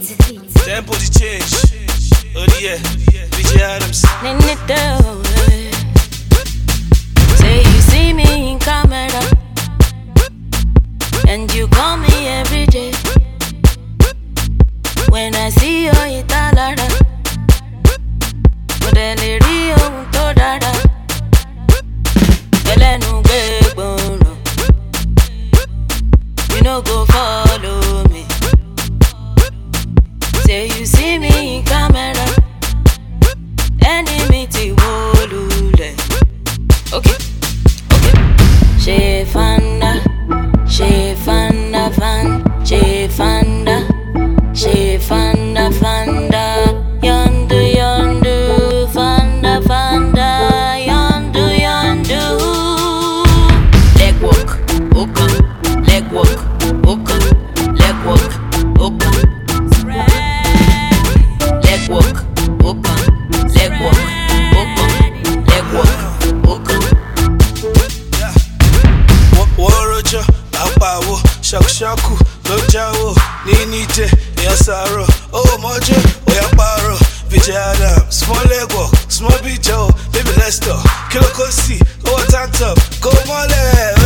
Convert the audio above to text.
Tempo the change. Oh yeah, BJ Adams. Say you see me in camera, and you call me every day. When I see you, it's a lot. Modele Rio to dada. Elenu gbegbono. You no go follow me. Say you see me in camera, enemy ti wolule. Okay. She fanda fan, she fanda fanda, yondu, fanda, yondu. Leg walk, oka, leg walk, oka, leg walk, oka. Leg walk, oka, leg walk, oka, leg walk, oka. Worojo, apawo, shakushaku, lojawo, ninite, yasaro, oh mojo, oyaparo, BJ Adams, small leg walk, small beat, baby let's talk, kilo kosi, oh tank top, go mole.